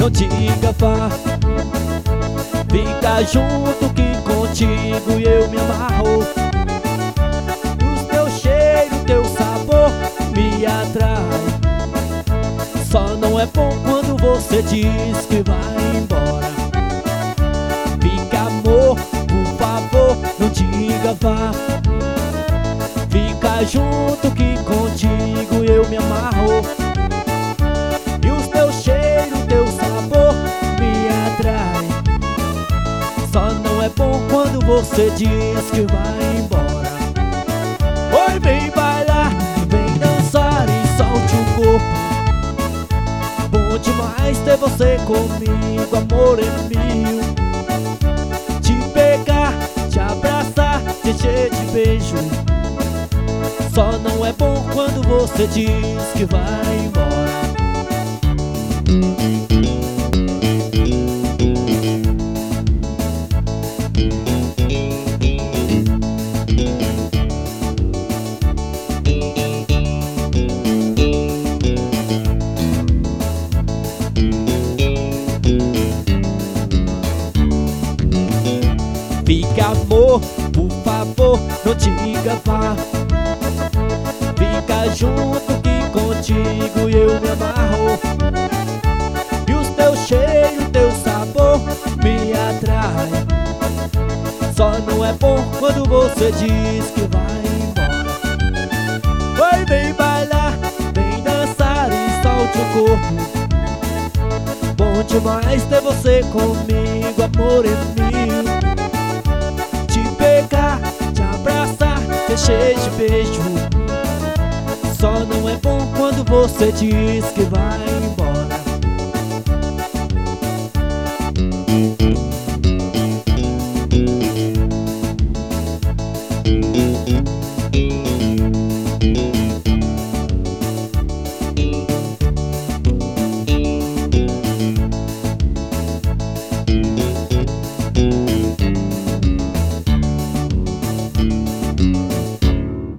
não diga vá. Fica junto que contigo eu me amarro. O teu cheiro, teu sabor me atrai. Só não é bom quando você diz que vai embora. Fica amor, por favor, não diga vá. Fica junto que contigo eu me amarro. E o teu cheiro, teu sabor me atrai. Só não é bom quando você diz que vai embora. Oi, vem bailar, vem dançar e solte o corpo. Bom demais ter você comigo, amor é mil. Te pegar, te abraçar, te encher de beijo. Só não é bom quando você diz que vai embora. Fica amor, por favor, não diga vá. Fica junto que contigo eu me amarro. E o teu cheiro, teu sabor me atrai. Só não é bom quando você diz que vai embora. Oi, vem bailar, vem dançar e solte o corpo. Bom demais ter você comigo, amor é mil. Te pegar, te abraçar, te encher de beijo. Só não é bom quando você diz que vai